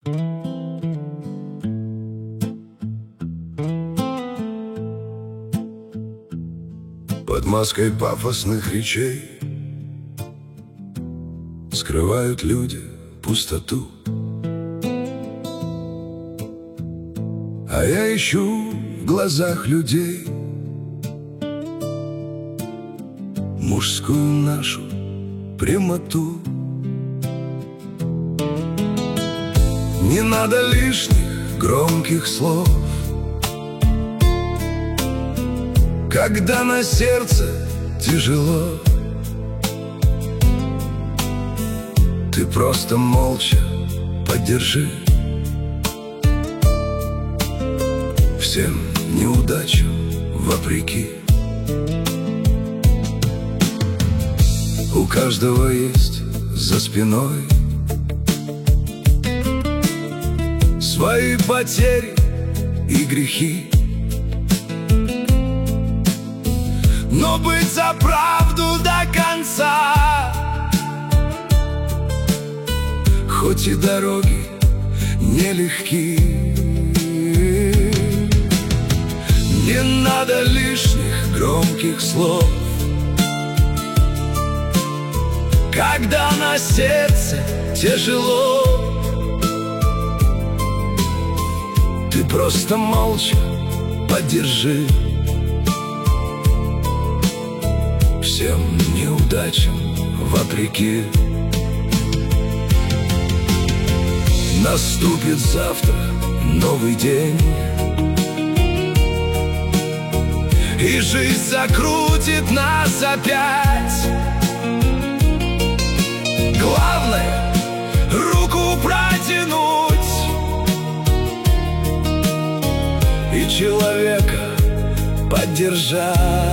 Под маской пафосных речей скрывают люди пустоту. А я ищу в глазах людей мужскую нашу прямоту. Не надо лишних громких слов, когда на сердце тяжело. Ты просто молча поддержи. Всем неудачам вопреки. У каждого есть за спиной свои потери и грехи. Но быть за правду до конца, хоть и дороги нелегки. Не надо лишних громких слов, когда на сердце тяжело. Ты просто молча поддержи. Всем неудачам вопреки. Наступит завтра новый день, и жизнь закрутит нас опять. Главное — руку протянуть и человека поддержать.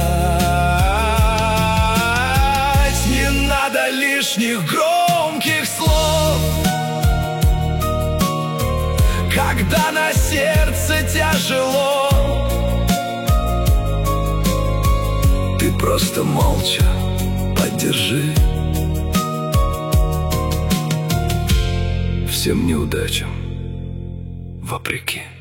Не надо лишних громких слов, когда на сердце тяжело. Ты просто молча поддержи. Всем неудачам вопреки.